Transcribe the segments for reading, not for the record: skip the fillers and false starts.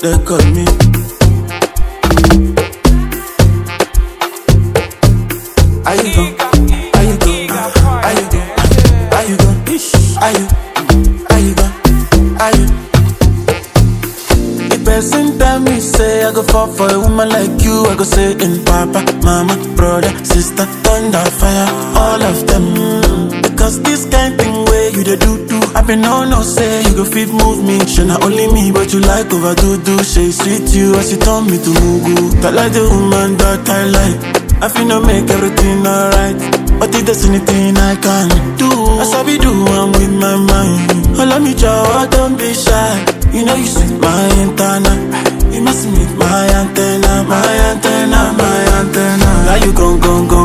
they call me. How you go? How you go? How you go? How you go? How you? How you go? How you? The person tell me say I go fall for a woman like you. I go say in papa, mama, brother, sister, thunder, fire, all of them. Because this kind thing where you the do. I been no say you go fit move me. She not only me but you like overdo. She sweet you as you turn me to mugu. That like the woman that I like. I feel no make everything alright, but if there's anything I can do, I sabi do, I'm with my mind. All of me jaw, don't be shy. You know you sweet my antenna. You must meet my antenna, my antenna, my antenna. Now you gon'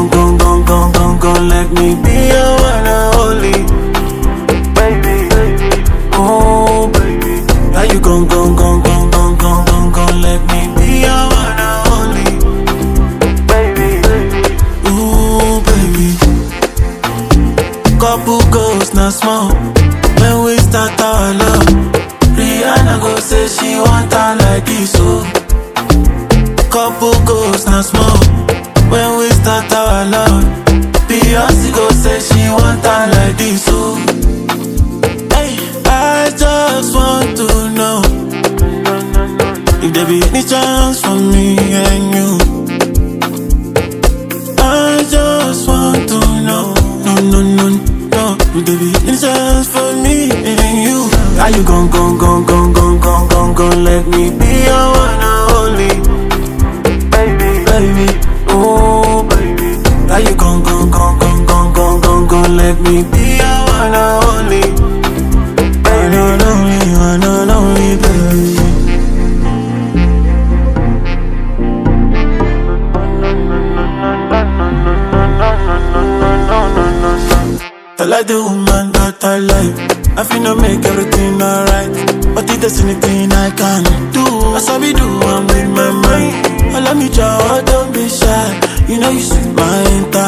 let me be your one and only, baby. Oh baby. Now you gon' let me be your one and only, baby. Ooh baby. Couple goals not small. When we start our love, Rihanna go say she want her like this, oh. Couple goals not small. When we start our love, Beyonce go say she want her like this, oh. Hey, I just want to know if there be any chance for me and you. I just want to know, no, if there be any chance for me and you. How you gon' let me be your one and only, baby, oh baby. How you gon' let me be your one and only, baby, one and only, baby. I like the woman that I like. I feel no make everything alright, but if there's anything I can do, I sabi do, I'm with my mind. All of me jaw, don't be shy. You know you sweet my entire